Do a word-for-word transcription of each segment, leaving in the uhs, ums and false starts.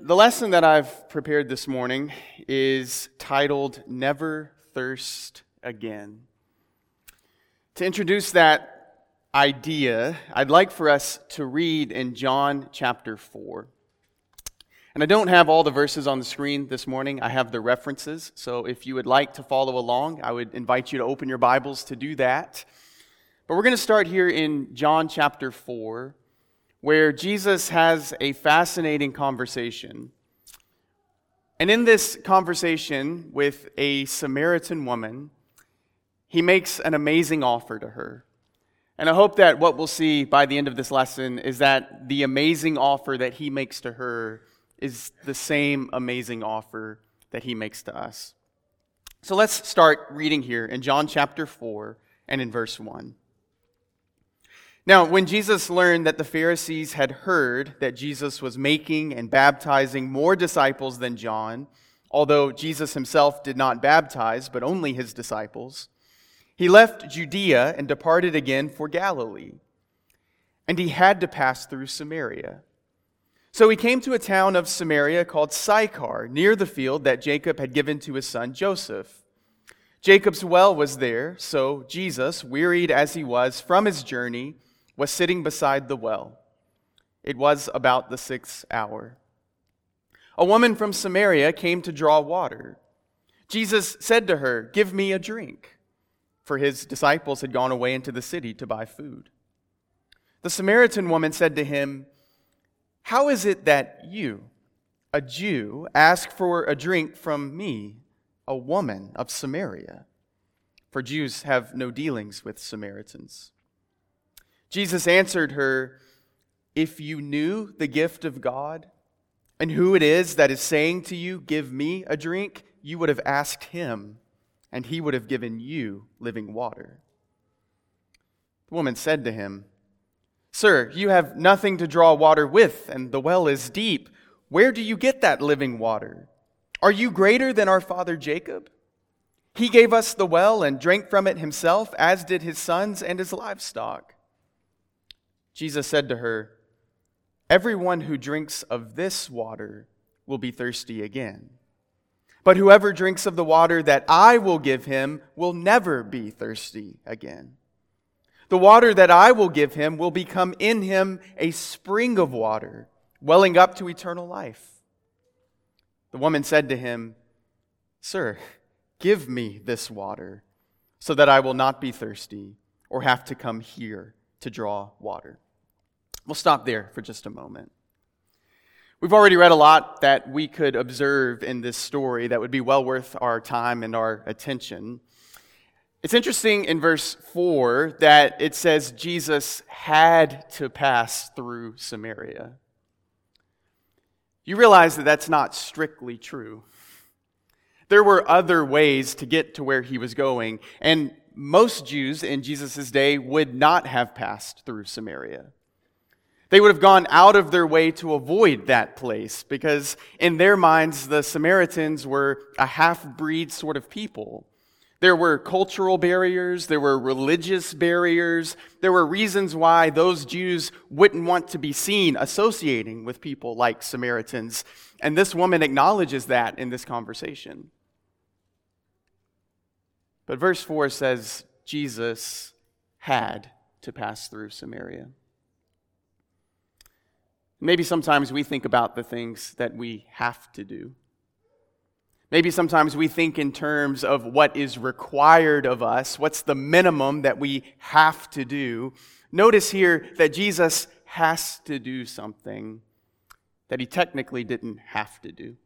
The lesson that I've prepared this morning is titled, Never Thirst Again. To introduce that idea, I'd like for us to read in John chapter four. And I don't have all the verses on the screen this morning. I have the references. So if you would like to follow along, I would invite you to open your Bibles to do that. But we're going to start here in John chapter four, where Jesus has a fascinating conversation. And in this conversation with a Samaritan woman, he makes an amazing offer to her. And I hope that what we'll see by the end of this lesson is that the amazing offer that he makes to her is the same amazing offer that he makes to us. So let's start reading here in John chapter four and in verse one. Now, when Jesus learned that the Pharisees had heard that Jesus was making and baptizing more disciples than John, although Jesus himself did not baptize, but only his disciples, he left Judea and departed again for Galilee. And he had to pass through Samaria. So he came to a town of Samaria called Sychar, near the field that Jacob had given to his son Joseph. Jacob's well was there, so Jesus, wearied as he was from his journey, was sitting beside the well. It was about the sixth hour. A woman from Samaria came to draw water. Jesus said to her, "Give me a drink," for his disciples had gone away into the city to buy food. The Samaritan woman said to him, "How is it that you, a Jew, ask for a drink from me, a woman of Samaria?" For Jews have no dealings with Samaritans. Jesus answered her, "If you knew the gift of God and who it is that is saying to you, 'Give me a drink,' you would have asked him, and he would have given you living water." The woman said to him, "Sir, you have nothing to draw water with, and the well is deep. Where do you get that living water? Are you greater than our father Jacob? He gave us the well and drank from it himself, as did his sons and his livestock." Jesus said to her, "Everyone who drinks of this water will be thirsty again. But whoever drinks of the water that I will give him will never be thirsty again. The water that I will give him will become in him a spring of water, welling up to eternal life." The woman said to him, "Sir, give me this water, so that I will not be thirsty or have to come here to draw water." We'll stop there for just a moment. We've already read a lot that we could observe in this story that would be well worth our time and our attention. It's interesting in verse four that it says Jesus had to pass through Samaria. You realize that that's not strictly true. There were other ways to get to where he was going, and most Jews in Jesus' day would not have passed through Samaria. They would have gone out of their way to avoid that place because in their minds, the Samaritans were a half-breed sort of people. There were cultural barriers, there were religious barriers, there were reasons why those Jews wouldn't want to be seen associating with people like Samaritans. And this woman acknowledges that in this conversation. But verse four says Jesus had to pass through Samaria. Maybe sometimes we think about the things that we have to do. Maybe sometimes we think in terms of what is required of us, what's the minimum that we have to do. Notice here that Jesus has to do something that he technically didn't have to do.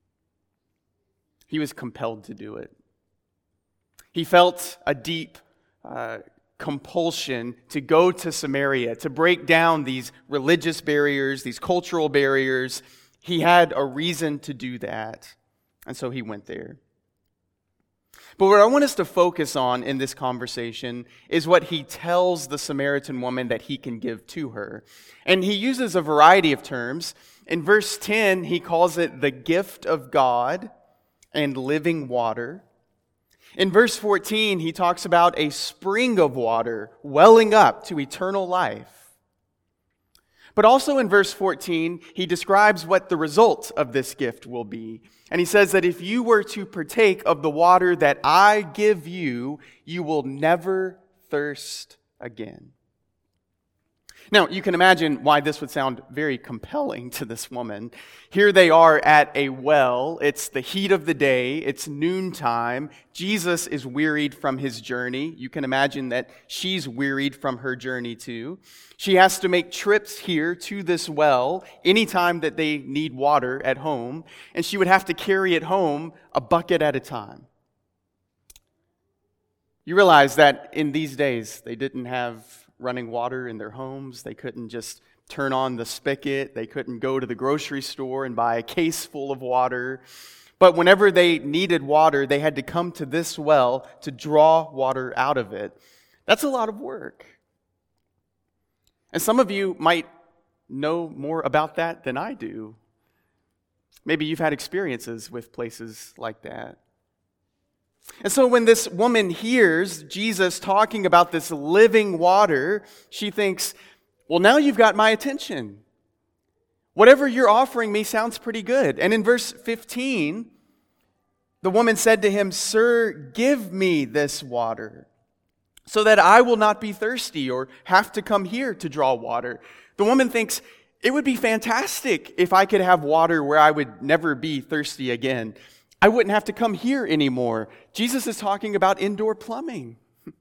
He was compelled to do it. He felt a deep uh, compulsion to go to Samaria, to break down these religious barriers, these cultural barriers. He had a reason to do that, and so he went there. But what I want us to focus on in this conversation is what he tells the Samaritan woman that he can give to her. And he uses a variety of terms. In verse ten, he calls it the gift of God and living water. In verse fourteen, he talks about a spring of water welling up to eternal life. But also in verse fourteen, he describes what the result of this gift will be. And he says that if you were to partake of the water that I give you, you will never thirst again. Now, you can imagine why this would sound very compelling to this woman. Here they are at a well. It's the heat of the day. It's noontime. Jesus is wearied from his journey. You can imagine that she's wearied from her journey too. She has to make trips here to this well anytime that they need water at home, and she would have to carry it home a bucket at a time. You realize that in these days, they didn't have running water in their homes. They couldn't just turn on the spigot. They couldn't go to the grocery store and buy a case full of water. But whenever they needed water, they had to come to this well to draw water out of it. That's a lot of work. And some of you might know more about that than I do. Maybe you've had experiences with places like that. And so when this woman hears Jesus talking about this living water, she thinks, well, now you've got my attention. Whatever you're offering me sounds pretty good. And in verse fifteen, the woman said to him, "Sir, give me this water so that I will not be thirsty or have to come here to draw water." The woman thinks, it would be fantastic if I could have water where I would never be thirsty again. I wouldn't have to come here anymore. Jesus is talking about indoor plumbing.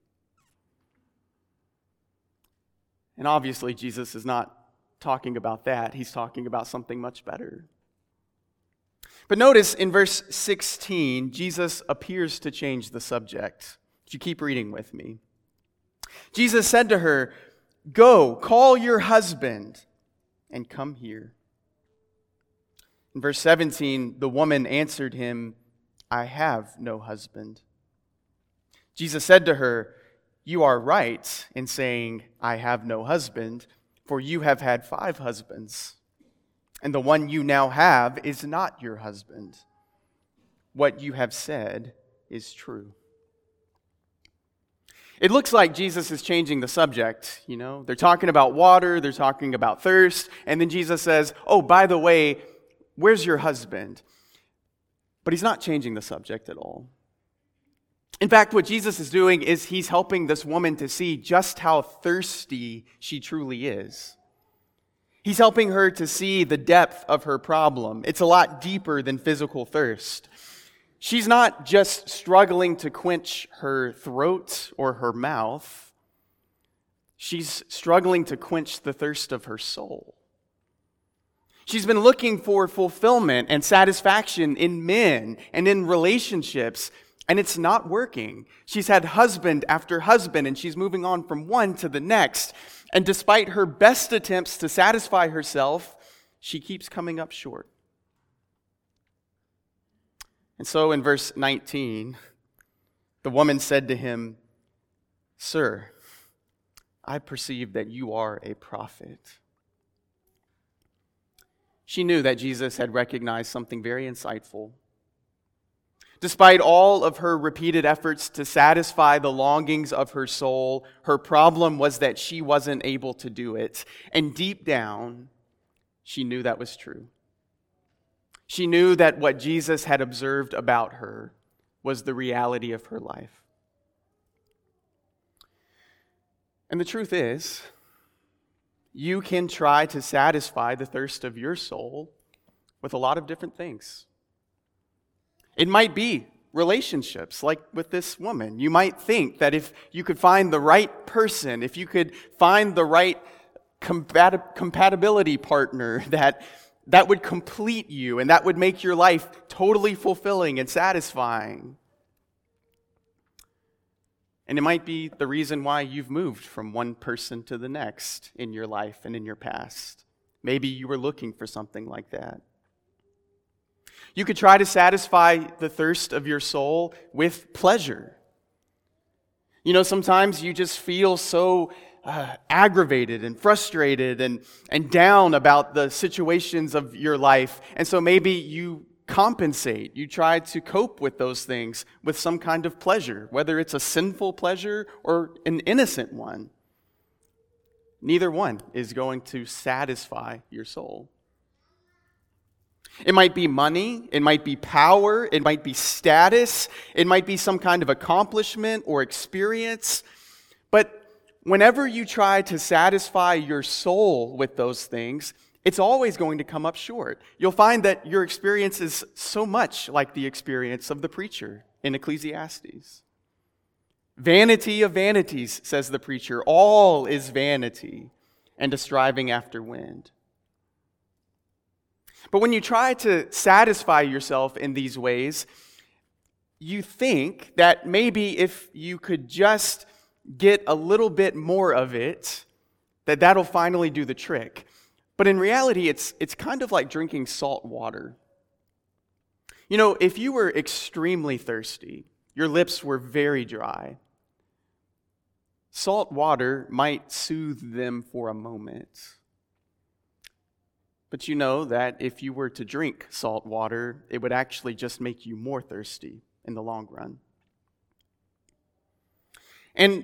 And obviously, Jesus is not talking about that. He's talking about something much better. But notice in verse sixteen, Jesus appears to change the subject. Would you keep reading with me? Jesus said to her, "Go, call your husband and come here." In verse seventeen, the woman answered him, "I have no husband." Jesus said to her, "You are right in saying, 'I have no husband,' for you have had five husbands, and the one you now have is not your husband. What you have said is true." It looks like Jesus is changing the subject, you know. They're talking about water, they're talking about thirst, and then Jesus says, "Oh, by the way, where's your husband?" But he's not changing the subject at all. In fact, what Jesus is doing is he's helping this woman to see just how thirsty she truly is. He's helping her to see the depth of her problem. It's a lot deeper than physical thirst. She's not just struggling to quench her throat or her mouth. She's struggling to quench the thirst of her soul. She's been looking for fulfillment and satisfaction in men and in relationships, and it's not working. She's had husband after husband, and she's moving on from one to the next. And despite her best attempts to satisfy herself, she keeps coming up short. And so in verse nineteen, the woman said to him, "Sir, I perceive that you are a prophet." She knew that Jesus had recognized something very insightful. Despite all of her repeated efforts to satisfy the longings of her soul, her problem was that she wasn't able to do it. And deep down, she knew that was true. She knew that what Jesus had observed about her was the reality of her life. And the truth is, you can try to satisfy the thirst of your soul with a lot of different things. It might be relationships, like with this woman. You might think that if you could find the right person, if you could find the right compat- compatibility partner, that that would complete you and that would make your life totally fulfilling and satisfying. And it might be the reason why you've moved from one person to the next in your life and in your past. Maybe you were looking for something like that. You could try to satisfy the thirst of your soul with pleasure. You know, sometimes you just feel so uh, aggravated and frustrated and, and down about the situations of your life. And so maybe you compensate. You try to cope with those things with some kind of pleasure, whether it's a sinful pleasure or an innocent one. Neither one is going to satisfy your soul. It might be money, it might be power, it might be status, it might be some kind of accomplishment or experience. But whenever you try to satisfy your soul with those things, it's always going to come up short. You'll find that your experience is so much like the experience of the preacher in Ecclesiastes. Vanity of vanities, says the preacher, all is vanity and a striving after wind. But when you try to satisfy yourself in these ways, you think that maybe if you could just get a little bit more of it, that that'll finally do the trick. But in reality, it's it's kind of like drinking salt water. You know, if you were extremely thirsty, your lips were very dry, salt water might soothe them for a moment. But you know that if you were to drink salt water, it would actually just make you more thirsty in the long run. And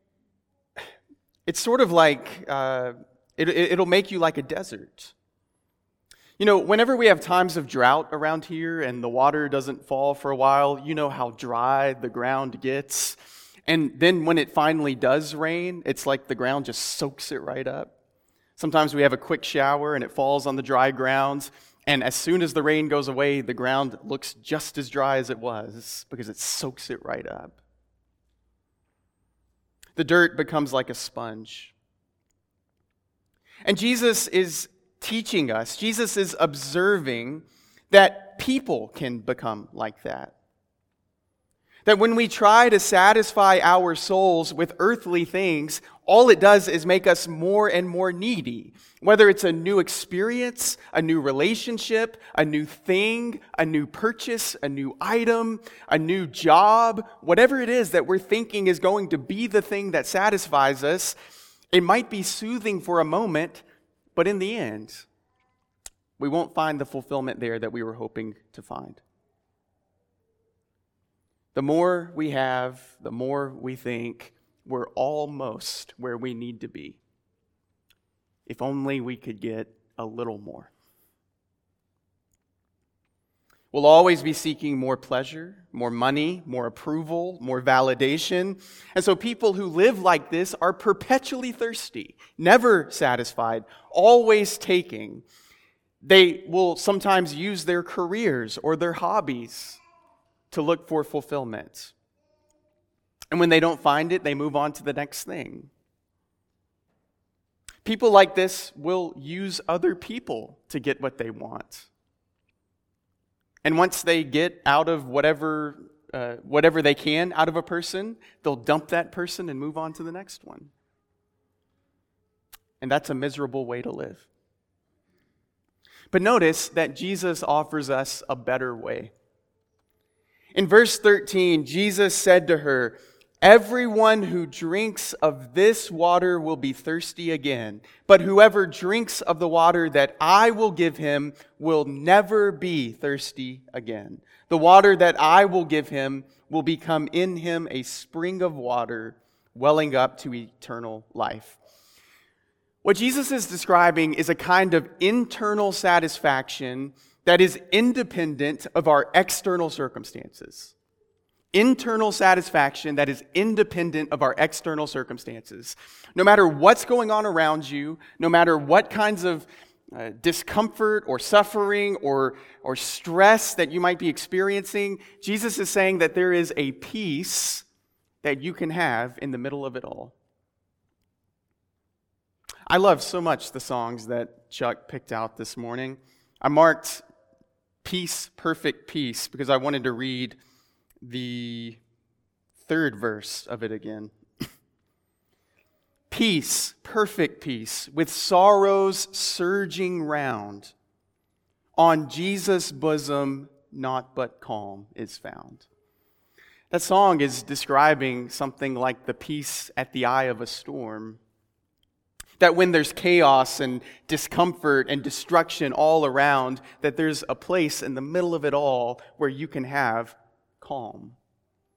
it's sort of like, uh, it, it'll make you like a desert. You know, whenever we have times of drought around here and the water doesn't fall for a while, you know how dry the ground gets. And then when it finally does rain, it's like the ground just soaks it right up. Sometimes we have a quick shower and it falls on the dry grounds, and as soon as the rain goes away, the ground looks just as dry as it was because it soaks it right up. The dirt becomes like a sponge. And Jesus is teaching us, Jesus is observing that people can become like that. That when we try to satisfy our souls with earthly things, all it does is make us more and more needy. Whether it's a new experience, a new relationship, a new thing, a new purchase, a new item, a new job, whatever it is that we're thinking is going to be the thing that satisfies us, it might be soothing for a moment, but in the end, we won't find the fulfillment there that we were hoping to find. The more we have, the more we think we're almost where we need to be. If only we could get a little more. We'll always be seeking more pleasure, more money, more approval, more validation. And so people who live like this are perpetually thirsty, never satisfied, always taking. They will sometimes use their careers or their hobbies to look for fulfillment. And when they don't find it, they move on to the next thing. People like this will use other people to get what they want. And once they get out of whatever uh, whatever they can out of a person, they'll dump that person and move on to the next one. And that's a miserable way to live. But notice that Jesus offers us a better way. In verse thirteen, Jesus said to her, "Everyone who drinks of this water will be thirsty again, but whoever drinks of the water that I will give him will never be thirsty again. The water that I will give him will become in him a spring of water welling up to eternal life." What Jesus is describing is a kind of internal satisfaction that is independent of our external circumstances. Internal satisfaction that is independent of our external circumstances. No matter what's going on around you, no matter what kinds of uh, discomfort or suffering or, or stress that you might be experiencing, Jesus is saying that there is a peace that you can have in the middle of it all. I love so much the songs that Chuck picked out this morning. I marked Peace, Perfect Peace, because I wanted to read the third verse of it again. Peace, perfect peace, with sorrows surging round. On Jesus' bosom, naught but calm is found. That song is describing something like the peace at the eye of a storm. That when there's chaos and discomfort and destruction all around, that there's a place in the middle of it all where you can have calm.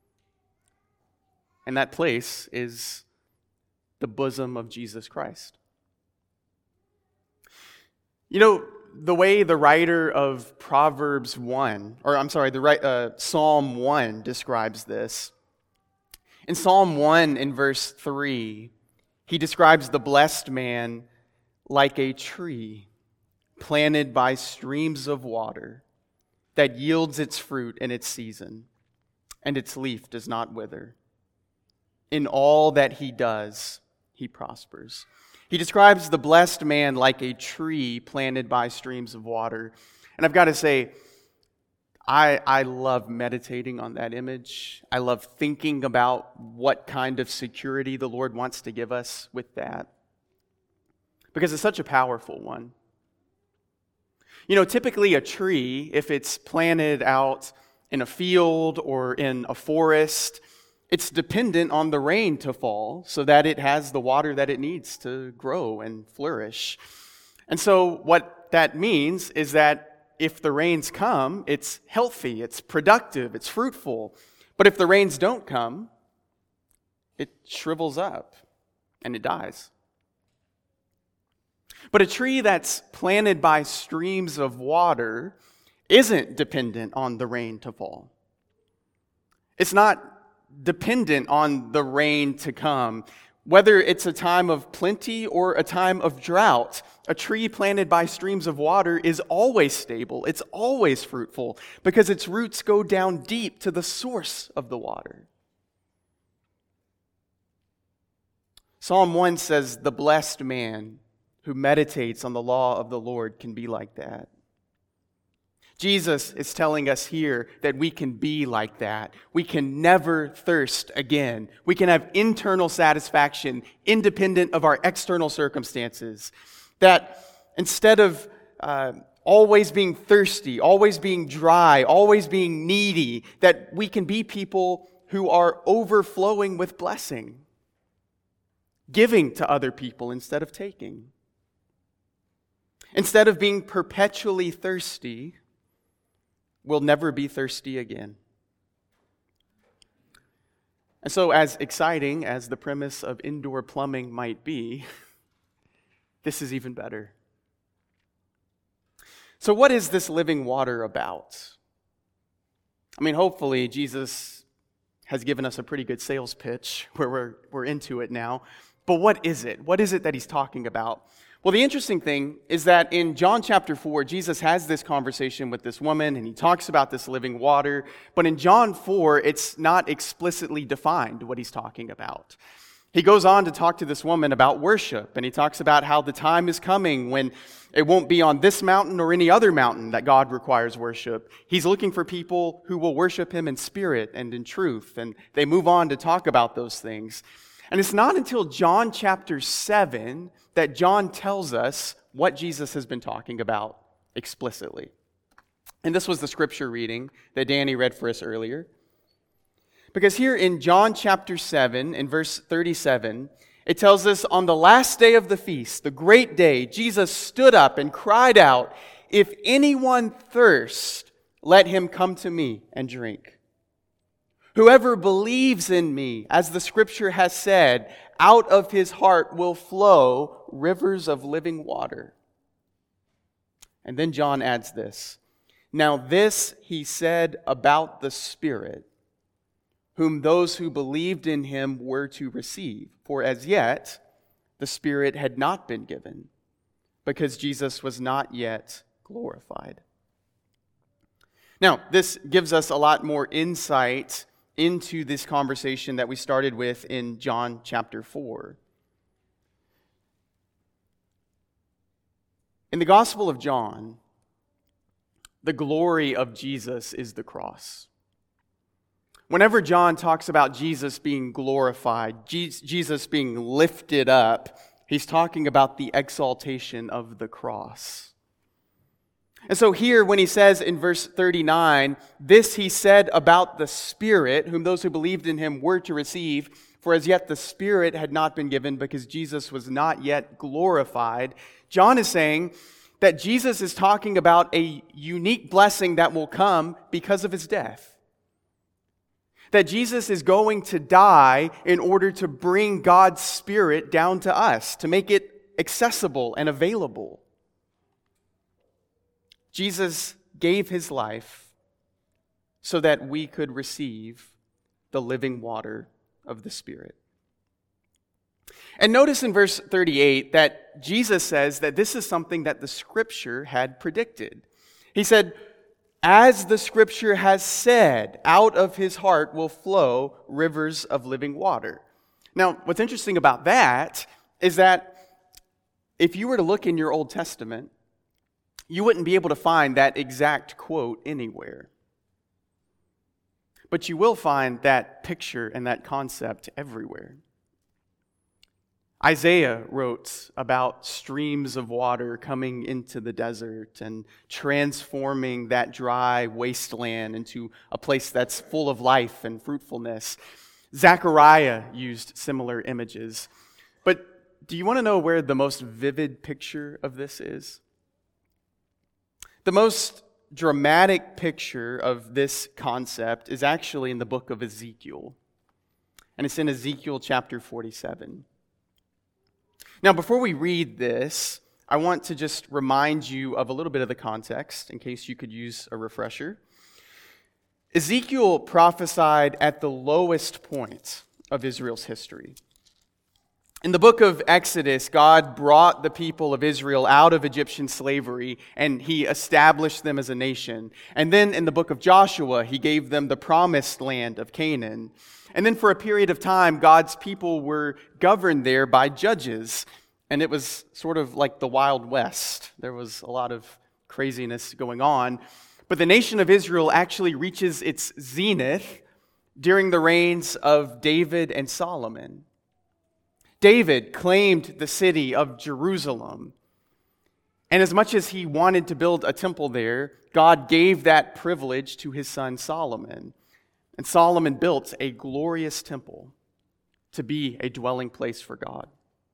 And that place is the bosom of Jesus Christ. You know, the way the writer of Proverbs one, or I'm sorry, the right, uh, Psalm one describes this. In Psalm one, in verse three, he describes the blessed man like a tree planted by streams of water that yields its fruit in its season, and its leaf does not wither. In all that he does, he prospers. He describes the blessed man like a tree planted by streams of water. And I've got to say, I, I love meditating on that image. I love thinking about what kind of security the Lord wants to give us with that, because it's such a powerful one. You know, typically a tree, if it's planted out in a field or in a forest, it's dependent on the rain to fall so that it has the water that it needs to grow and flourish. And so what that means is that if the rains come, it's healthy, it's productive, it's fruitful. But if the rains don't come, it shrivels up and it dies. But a tree that's planted by streams of water isn't dependent on the rain to fall. It's not dependent on the rain to come. Whether it's a time of plenty or a time of drought, a tree planted by streams of water is always stable. It's always fruitful because its roots go down deep to the source of the water. Psalm one says, "The blessed man who meditates on the law of the Lord can be like that." Jesus is telling us here that we can be like that. We can never thirst again. We can have internal satisfaction independent of our external circumstances. That instead of uh, always being thirsty, always being dry, always being needy, that we can be people who are overflowing with blessing, giving to other people instead of taking. Instead of being perpetually thirsty, we'll never be thirsty again. And so, as exciting as the premise of indoor plumbing might be, this is even better. So what is this living water about? I mean, hopefully Jesus has given us a pretty good sales pitch where we're, we're into it now. But what is it? What is it that he's talking about? Well, the interesting thing is that in John chapter four, Jesus has this conversation with this woman, and he talks about this living water. But in John four, it's not explicitly defined what he's talking about. He goes on to talk to this woman about worship, and he talks about how the time is coming when it won't be on this mountain or any other mountain that God requires worship. He's looking for people who will worship him in spirit and in truth, and they move on to talk about those things. And it's not until John chapter seven that John tells us what Jesus has been talking about explicitly. And this was the scripture reading that Danny read for us earlier. Because here in John chapter seven, in verse thirty-seven, it tells us, on the last day of the feast, the great day, Jesus stood up and cried out, "If anyone thirst, let him come to me and drink. Whoever believes in me, as the scripture has said, out of his heart will flow rivers of living water." And then John adds this, "Now this he said about the Spirit, whom those who believed in him were to receive. For as yet the Spirit had not been given, because Jesus was not yet glorified." Now, this gives us a lot more insight into this conversation that we started with in John chapter four. In the Gospel of John, the glory of Jesus is the cross. Whenever John talks about Jesus being glorified, Jesus being lifted up, he's talking about the exaltation of the cross. And so here, when he says in verse thirty-nine, "This he said about the Spirit, whom those who believed in him were to receive, for as yet the Spirit had not been given because Jesus was not yet glorified," John is saying that Jesus is talking about a unique blessing that will come because of his death. That Jesus is going to die in order to bring God's Spirit down to us, to make it accessible and available. Jesus gave his life so that we could receive the living water of the Spirit. And notice in verse thirty-eight that Jesus says that this is something that the Scripture had predicted. He said, "As the Scripture has said, out of his heart will flow rivers of living water." Now, what's interesting about that is that if you were to look in your Old Testament, you wouldn't be able to find that exact quote anywhere. But you will find that picture and that concept everywhere. Isaiah wrote about streams of water coming into the desert and transforming that dry wasteland into a place that's full of life and fruitfulness. Zechariah used similar images. But do you want to know where the most vivid picture of this is? The most dramatic picture of this concept is actually in the book of Ezekiel. And it's in Ezekiel chapter forty-seven. Now, before we read this, I want to just remind you of a little bit of the context in case you could use a refresher. Ezekiel prophesied at the lowest point of Israel's history. In the book of Exodus, God brought the people of Israel out of Egyptian slavery and he established them as a nation. And then in the book of Joshua, he gave them the promised land of Canaan. And then for a period of time, God's people were governed there by judges. And it was sort of like the Wild West. There was a lot of craziness going on. But the nation of Israel actually reaches its zenith during the reigns of David and Solomon. David claimed the city of Jerusalem. And as much as he wanted to build a temple there, God gave that privilege to his son Solomon. And Solomon built a glorious temple to be a dwelling place for God.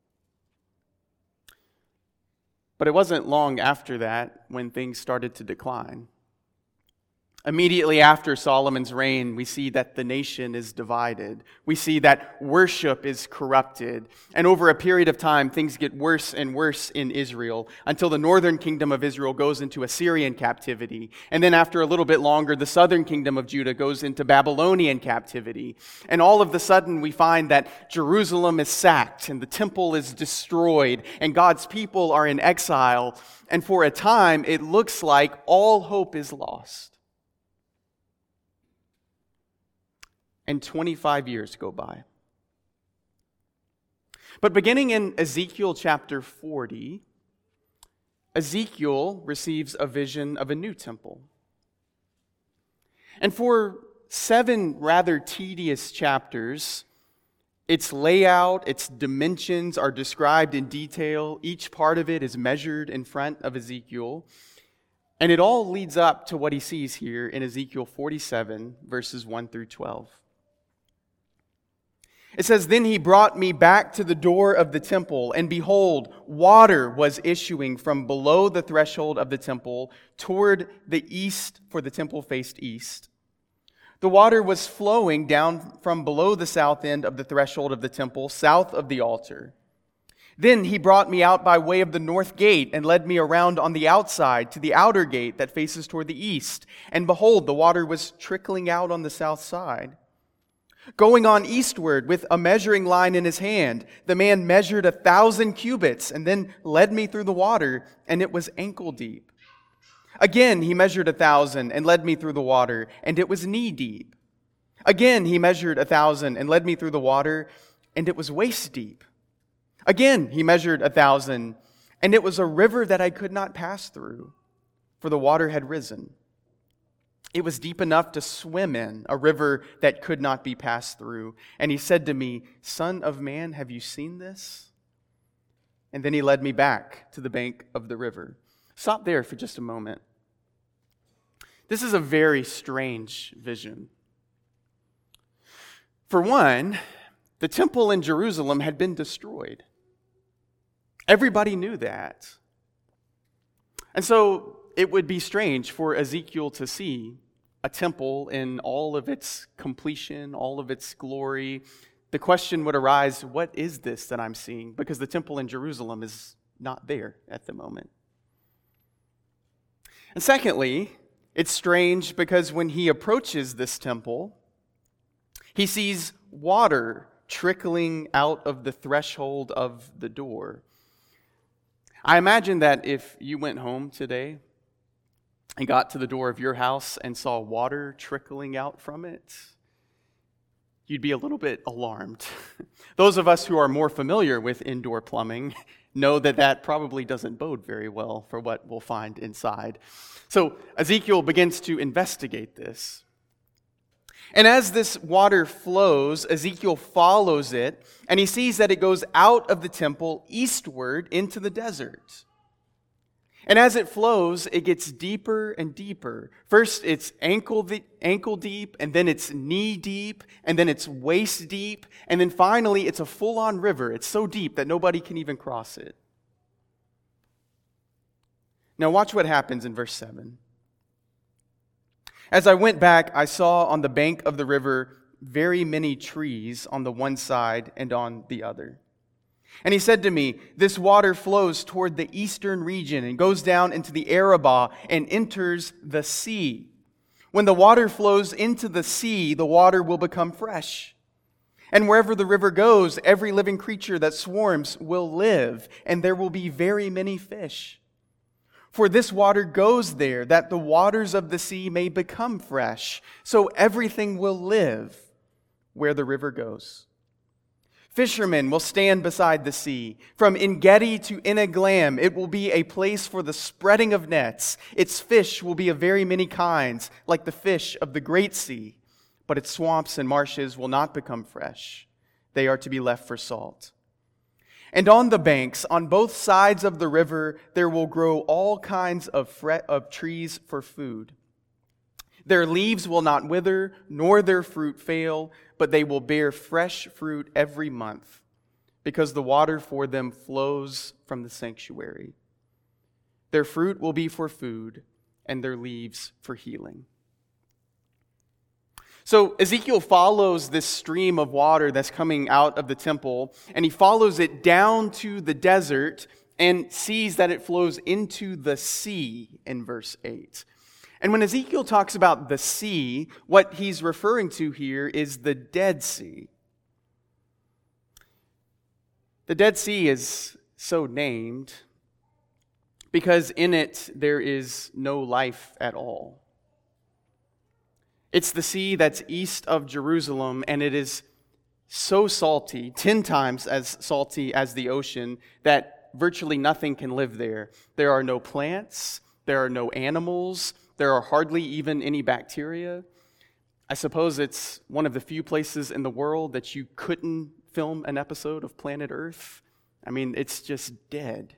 But it wasn't long after that when things started to decline. Immediately after Solomon's reign, we see that the nation is divided. We see that worship is corrupted. And over a period of time, things get worse and worse in Israel until the northern kingdom of Israel goes into Assyrian captivity. And then after a little bit longer, the southern kingdom of Judah goes into Babylonian captivity. And all of a sudden, we find that Jerusalem is sacked and the temple is destroyed and God's people are in exile. And for a time, it looks like all hope is lost. And twenty-five years go by. But beginning in Ezekiel chapter forty, Ezekiel receives a vision of a new temple. And for seven rather tedious chapters, its layout, its dimensions are described in detail. Each part of it is measured in front of Ezekiel. And it all leads up to what he sees here in Ezekiel forty-seven, verses one through twelve. It says, "Then he brought me back to the door of the temple, and behold, water was issuing from below the threshold of the temple toward the east, for the temple faced east. The water was flowing down from below the south end of the threshold of the temple, south of the altar. Then he brought me out by way of the north gate and led me around on the outside to the outer gate that faces toward the east. And behold, the water was trickling out on the south side. Going on eastward with a measuring line in his hand, the man measured a thousand cubits and then led me through the water, and it was ankle deep. Again, he measured a thousand and led me through the water, and it was knee deep. Again, he measured a thousand and led me through the water, and it was waist deep. Again, he measured a thousand, and it was a river that I could not pass through, for the water had risen. It was deep enough to swim in, a river that could not be passed through. And he said to me, 'Son of man, have you seen this?' And then he led me back to the bank of the river." Stop there for just a moment. This is a very strange vision. For one, the temple in Jerusalem had been destroyed. Everybody knew that. And so it would be strange for Ezekiel to see a temple in all of its completion, all of its glory. The question would arise, what is this that I'm seeing? Because the temple in Jerusalem is not there at the moment. And secondly, it's strange because when he approaches this temple, he sees water trickling out of the threshold of the door. I imagine that if you went home today and got to the door of your house and saw water trickling out from it, you'd be a little bit alarmed. Those of us who are more familiar with indoor plumbing know that that probably doesn't bode very well for what we'll find inside. So Ezekiel begins to investigate this. And as this water flows, Ezekiel follows it, and he sees that it goes out of the temple eastward into the desert. And as it flows, it gets deeper and deeper. First, it's ankle ankle deep, and then it's knee deep, and then it's waist deep, and then finally it's a full-on river. It's so deep that nobody can even cross it. Now watch what happens in verse seven. As I went back, I saw on the bank of the river very many trees on the one side and on the other. And he said to me, this water flows toward the eastern region and goes down into the Arabah and enters the sea. When the water flows into the sea, the water will become fresh. And wherever the river goes, every living creature that swarms will live, and there will be very many fish. For this water goes there, that the waters of the sea may become fresh, so everything will live where the river goes. Fishermen will stand beside the sea. From En-gedi to En-eglaim, it will be a place for the spreading of nets. Its fish will be of very many kinds, like the fish of the great sea. But its swamps and marshes will not become fresh. They are to be left for salt. And on the banks, on both sides of the river, there will grow all kinds of, fre- of trees for food. Their leaves will not wither, nor their fruit fail, but they will bear fresh fruit every month, because the water for them flows from the sanctuary. Their fruit will be for food, and their leaves for healing. So Ezekiel follows this stream of water that's coming out of the temple, and he follows it down to the desert and sees that it flows into the sea in verse eight. And when Ezekiel talks about the sea, what he's referring to here is the Dead Sea. The Dead Sea is so named because in it there is no life at all. It's the sea that's east of Jerusalem, and it is so salty, ten times as salty as the ocean, that virtually nothing can live there. There are no plants, there are no animals, there are hardly even any bacteria. I suppose it's one of the few places in the world that you couldn't film an episode of Planet Earth. I mean, it's just dead.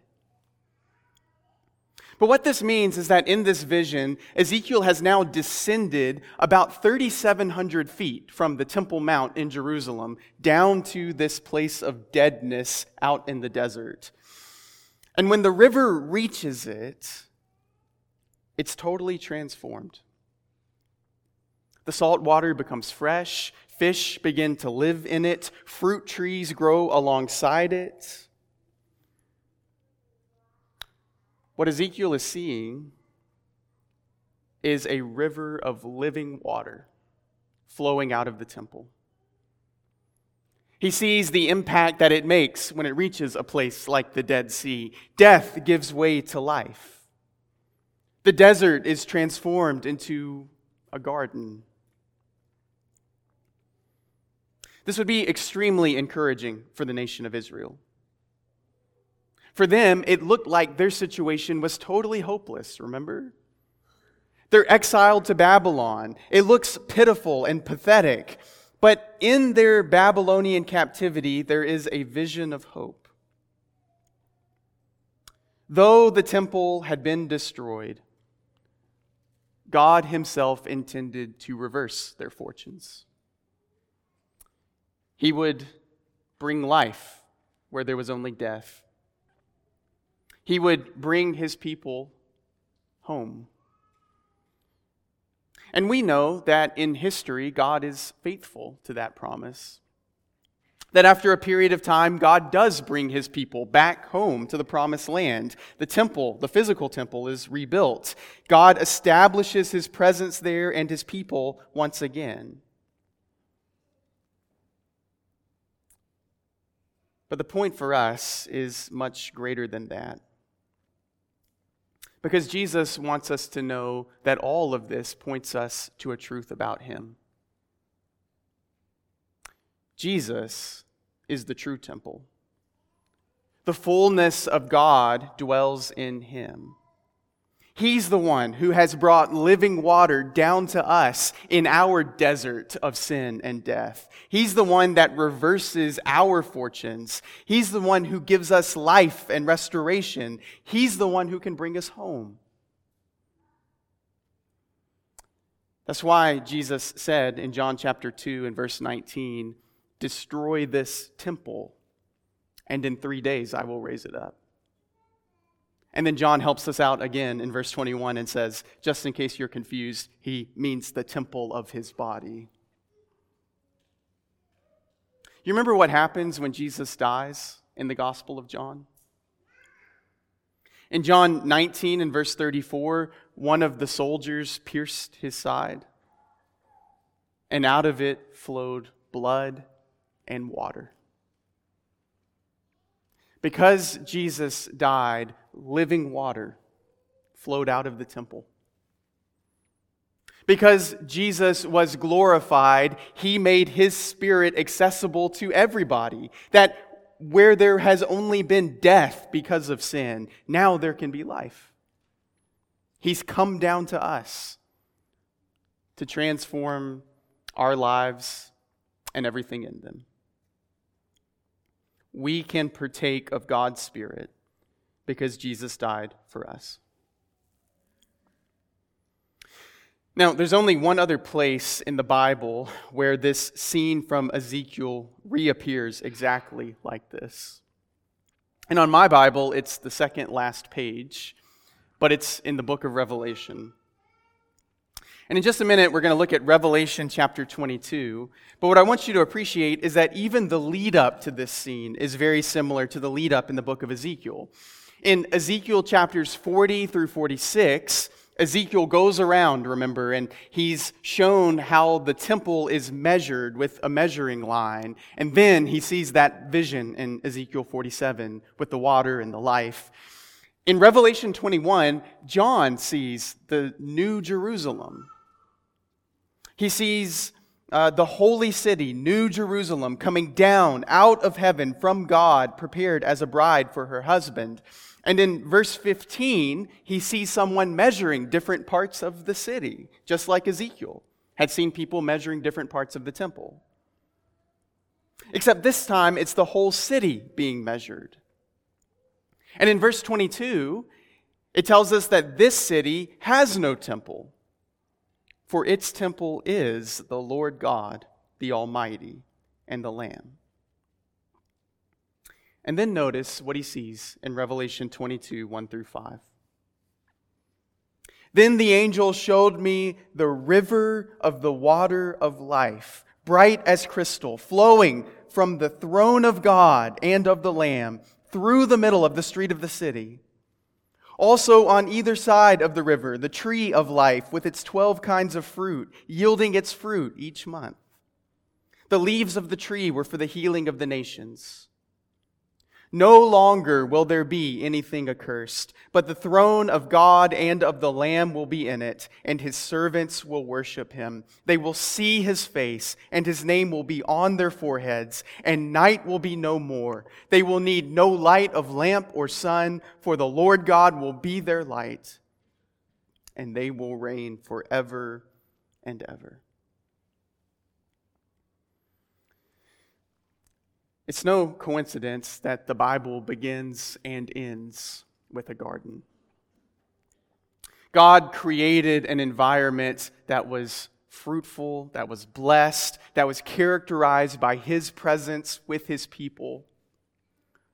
But what this means is that in this vision, Ezekiel has now descended about thirty-seven hundred feet from the Temple Mount in Jerusalem down to this place of deadness out in the desert. And when the river reaches it, it's totally transformed. The salt water becomes fresh, fish begin to live in it, fruit trees grow alongside it. What Ezekiel is seeing is a river of living water flowing out of the temple. He sees the impact that it makes when it reaches a place like the Dead Sea. Death gives way to life. The desert is transformed into a garden. This would be extremely encouraging for the nation of Israel. For them, it looked like their situation was totally hopeless, remember? They're exiled to Babylon. It looks pitiful and pathetic. But in their Babylonian captivity, there is a vision of hope. Though the temple had been destroyed, God himself intended to reverse their fortunes. He would bring life where there was only death. He would bring his people home. And we know that in history, God is faithful to that promise. That after a period of time, God does bring his people back home to the promised land. The temple, the physical temple, is rebuilt. God establishes his presence there and his people once again. But the point for us is much greater than that. Because Jesus wants us to know that all of this points us to a truth about him. Jesus is the true temple. The fullness of God dwells in him. He's the one who has brought living water down to us in our desert of sin and death. He's the one that reverses our fortunes. He's the one who gives us life and restoration. He's the one who can bring us home. That's why Jesus said in John chapter two and verse nineteen, "Destroy this temple, and in three days I will raise it up." And then John helps us out again in verse twenty-one and says, just in case you're confused, he means the temple of his body. You remember what happens when Jesus dies in the Gospel of John? In John nineteen and verse thirty-four, one of the soldiers pierced his side, and out of it flowed blood and water. Because Jesus died, living water flowed out of the temple. Because Jesus was glorified, he made his Spirit accessible to everybody. That where there has only been death because of sin, now there can be life. He's come down to us to transform our lives and everything in them. We can partake of God's Spirit because Jesus died for us. Now, there's only one other place in the Bible where this scene from Ezekiel reappears exactly like this. And on my Bible, it's the second last page, but it's in the book of Revelation. And in just a minute, we're going to look at Revelation chapter twenty-two. But what I want you to appreciate is that even the lead up to this scene is very similar to the lead up in the book of Ezekiel. In Ezekiel chapters forty through forty-six, Ezekiel goes around, remember, and he's shown how the temple is measured with a measuring line. And then he sees that vision in Ezekiel forty-seven with the water and the life. In Revelation twenty-one, John sees the New Jerusalem. He sees uh, the holy city, New Jerusalem, coming down out of heaven from God, prepared as a bride for her husband. And in verse fifteen, he sees someone measuring different parts of the city, just like Ezekiel had seen people measuring different parts of the temple. Except this time, it's the whole city being measured. And in verse twenty-two, it tells us that this city has no temple, for its temple is the Lord God, the Almighty, and the Lamb. And then notice what he sees in Revelation twenty-two, one through five. Then the angel showed me the river of the water of life, bright as crystal, flowing from the throne of God and of the Lamb, through the middle of the street of the city. Also on either side of the river, the tree of life with its twelve kinds of fruit, yielding its fruit each month. The leaves of the tree were for the healing of the nations. No longer will there be anything accursed, but the throne of God and of the Lamb will be in it, and his servants will worship him. They will see his face, and his name will be on their foreheads, and night will be no more. They will need no light of lamp or sun, for the Lord God will be their light, and they will reign forever and ever. It's no coincidence that the Bible begins and ends with a garden. God created an environment that was fruitful, that was blessed, that was characterized by his presence with his people.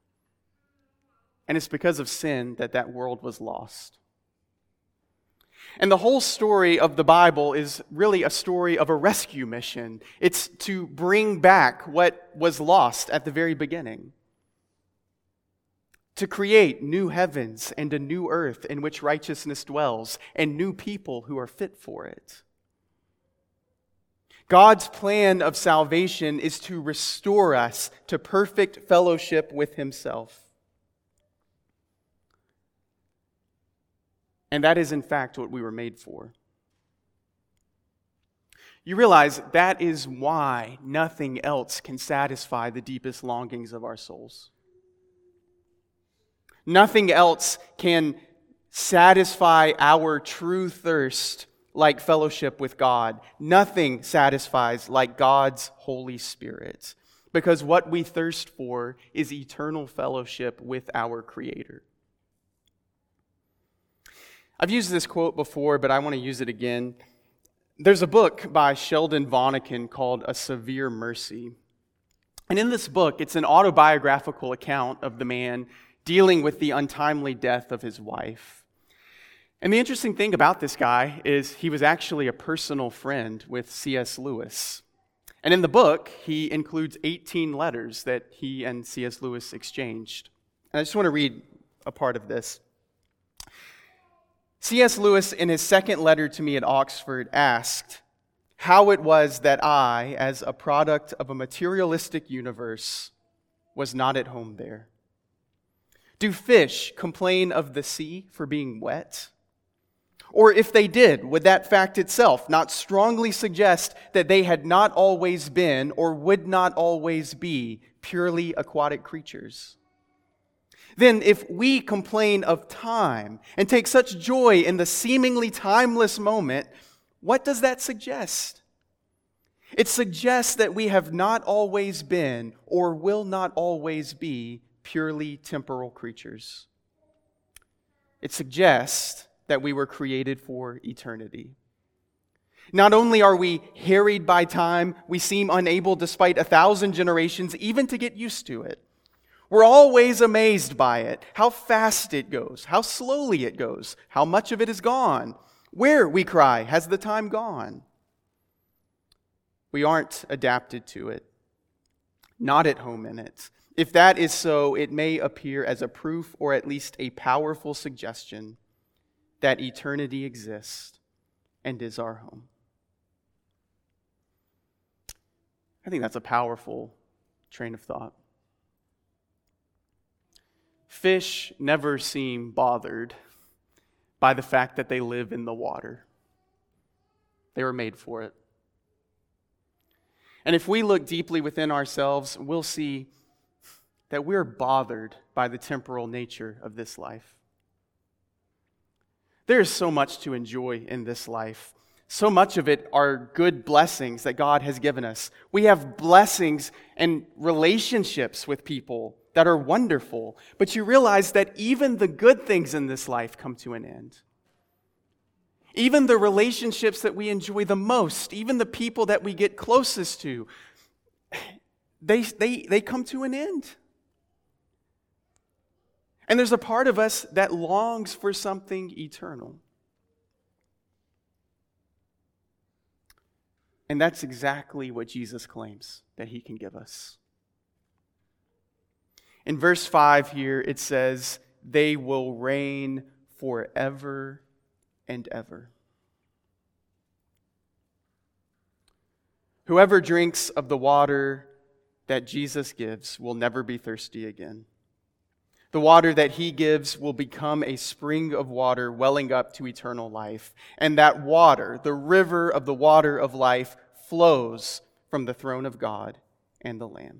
And it's because of sin that that world was lost. And the whole story of the Bible is really a story of a rescue mission. It's to bring back what was lost at the very beginning. To create new heavens and a new earth in which righteousness dwells, and new people who are fit for it. God's plan of salvation is to restore us to perfect fellowship with Himself. And that is, in fact, what we were made for. You realize that is why nothing else can satisfy the deepest longings of our souls. Nothing else can satisfy our true thirst like fellowship with God. Nothing satisfies like God's Holy Spirit. Because what we thirst for is eternal fellowship with our Creator. I've used this quote before, but I want to use it again. There's a book by Sheldon Vonnegut called A Severe Mercy. And in this book, it's an autobiographical account of the man dealing with the untimely death of his wife. And the interesting thing about this guy is he was actually a personal friend with C S Lewis. And in the book, he includes eighteen letters that he and C S Lewis exchanged. And I just want to read a part of this. C S Lewis, in his second letter to me at Oxford, asked how it was that I, as a product of a materialistic universe, was not at home there. Do fish complain of the sea for being wet? Or if they did, would that fact itself not strongly suggest that they had not always been or would not always be purely aquatic creatures? Then if we complain of time and take such joy in the seemingly timeless moment, what does that suggest? It suggests that we have not always been or will not always be purely temporal creatures. It suggests that we were created for eternity. Not only are we harried by time, we seem unable, despite a thousand generations, even to get used to it. We're always amazed by it, how fast it goes, how slowly it goes, how much of it is gone. Where, we cry, has the time gone? We aren't adapted to it, not at home in it. If that is so, it may appear as a proof or at least a powerful suggestion that eternity exists and is our home. I think that's a powerful train of thought. Fish never seem bothered by the fact that they live in the water. They were made for it. And if we look deeply within ourselves, we'll see that we're bothered by the temporal nature of this life. There is so much to enjoy in this life. So much of it are good blessings that God has given us. We have blessings and relationships with people that are wonderful. But you realize that even the good things in this life come to an end. Even the relationships that we enjoy the most, even the people that we get closest to, they, they, they come to an end. And there's a part of us that longs for something eternal. And that's exactly what Jesus claims that He can give us. In verse five here, it says, they will reign forever and ever. Whoever drinks of the water that Jesus gives will never be thirsty again. The water that He gives will become a spring of water welling up to eternal life. And that water, the river of the water of life, flows from the throne of God and the Lamb.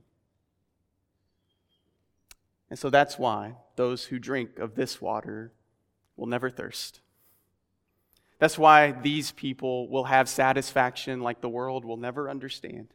And so that's why those who drink of this water will never thirst. That's why these people will have satisfaction like the world will never understand.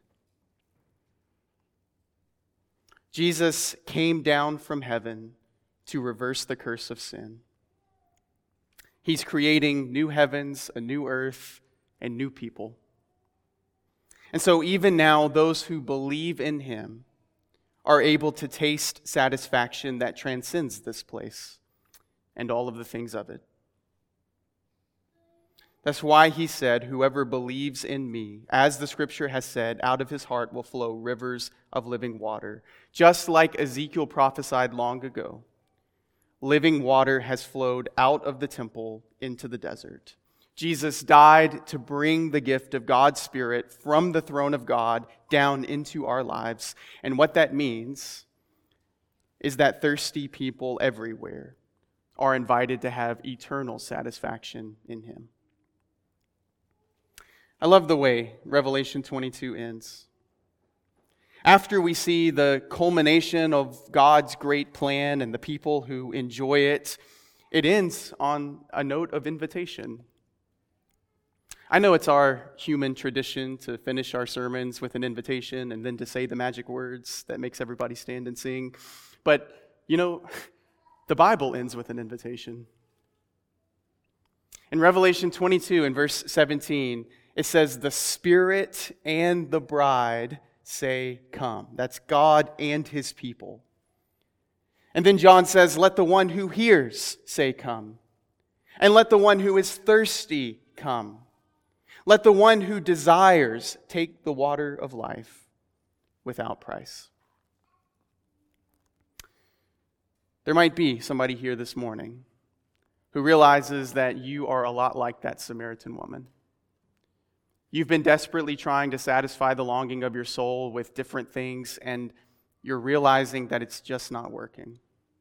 Jesus came down from heaven to reverse the curse of sin. He's creating new heavens, a new earth, and new people. And so even now, those who believe in Him are able to taste satisfaction that transcends this place and all of the things of it. That's why he said, whoever believes in me, as the scripture has said, out of his heart will flow rivers of living water. Just like Ezekiel prophesied long ago, living water has flowed out of the temple into the desert. Jesus died to bring the gift of God's Spirit from the throne of God down into our lives. And what that means is that thirsty people everywhere are invited to have eternal satisfaction in him. I love the way Revelation twenty-two ends. After we see the culmination of God's great plan and the people who enjoy it, it ends on a note of invitation. I know it's our human tradition to finish our sermons with an invitation and then to say the magic words that makes everybody stand and sing. But, you know, the Bible ends with an invitation. In Revelation twenty-two, in verse seventeen, it says, the Spirit and the bride say, come. That's God and his people. And then John says, let the one who hears say, come. And let the one who is thirsty come. Let the one who desires take the water of life without price. There might be somebody here this morning who realizes that you are a lot like that Samaritan woman. You've been desperately trying to satisfy the longing of your soul with different things, and you're realizing that it's just not working.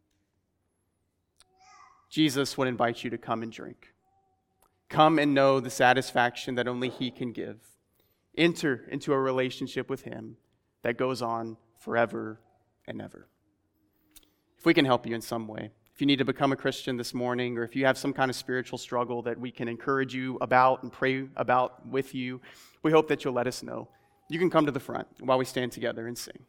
Jesus would invite you to come and drink. Come and know the satisfaction that only he can give. Enter into a relationship with him that goes on forever and ever. If we can help you in some way, if you need to become a Christian this morning, or if you have some kind of spiritual struggle that we can encourage you about and pray about with you, we hope that you'll let us know. You can come to the front while we stand together and sing.